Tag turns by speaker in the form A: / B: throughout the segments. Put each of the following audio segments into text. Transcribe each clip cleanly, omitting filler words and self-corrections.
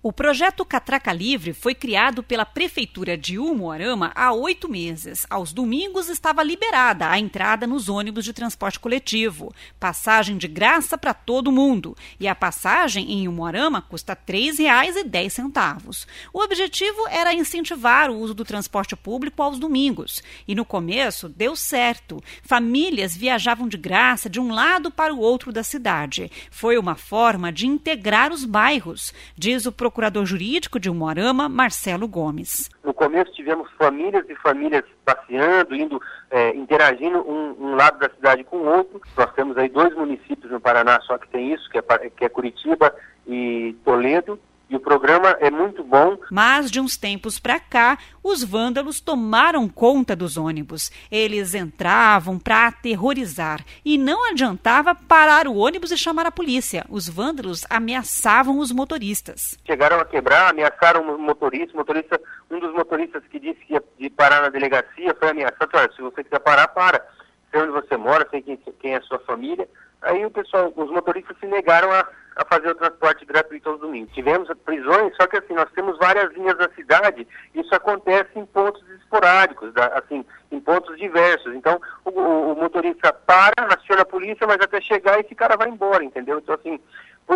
A: O projeto Catraca Livre foi criado pela Prefeitura de Umuarama há 8 meses. Aos domingos estava liberada a entrada nos ônibus de transporte coletivo. Passagem de graça para todo mundo. E a passagem em Umuarama custa R$ 3,10. O objetivo era incentivar o uso do transporte público aos domingos. E no começo deu certo. Famílias viajavam de graça de um lado para o outro da cidade. Foi uma forma de integrar os bairros, diz o procurador jurídico de Umuarama, Marcelo Gomes.
B: No começo tivemos famílias e famílias passeando, interagindo um lado da cidade com o outro. Nós temos aí 2 municípios no Paraná só que tem isso, que é Curitiba e Toledo. E o programa é muito bom.
A: Mas de uns tempos para cá, os vândalos tomaram conta dos ônibus. Eles entravam para aterrorizar e não adiantava parar o ônibus e chamar a polícia. Os vândalos ameaçavam os motoristas.
B: Chegaram a quebrar, ameaçaram o motorista. Um dos motoristas que disse que ia de parar na delegacia foi ameaçado. Olha, se você quiser parar, para. Sei onde você mora, sei quem é a sua família. Aí os motoristas se negaram a fazer o transporte gratuito aos domingos. Tivemos prisões, só que assim, nós temos várias linhas da cidade, isso acontece em pontos esporádicos, em pontos diversos. Então, o motorista para, aciona a polícia, mas até chegar esse cara vai embora, entendeu? Então, assim, por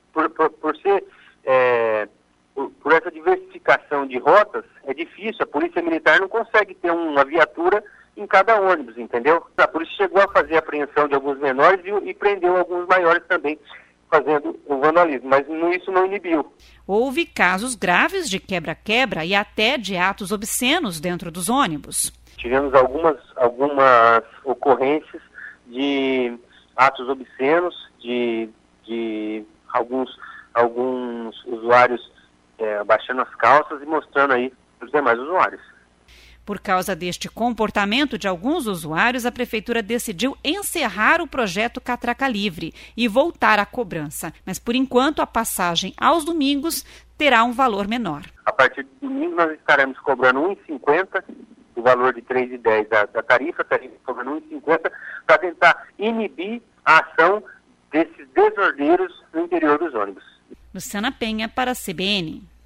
B: essa diversificação de rotas, é difícil, a polícia militar não consegue ter uma viatura em cada ônibus, entendeu? A polícia chegou a fazer a apreensão de alguns menores e prendeu alguns maiores também, fazendo o vandalismo, mas isso não inibiu.
A: Houve casos graves de quebra-quebra e até de atos obscenos dentro dos ônibus.
B: Tivemos algumas ocorrências de atos obscenos, de alguns usuários abaixando as calças e mostrando aí os demais usuários.
A: Por causa deste comportamento de alguns usuários, a Prefeitura decidiu encerrar o projeto Catraca Livre e voltar à cobrança. Mas, por enquanto, a passagem aos domingos terá um valor menor.
B: A partir de domingo, nós estaremos cobrando R$ 1,50, o valor de R$ 3,10 da tarifa, cobrando R$ 1,50, para tentar inibir a ação desses desordeiros no interior dos ônibus.
A: Luciana Penha, para a CBN.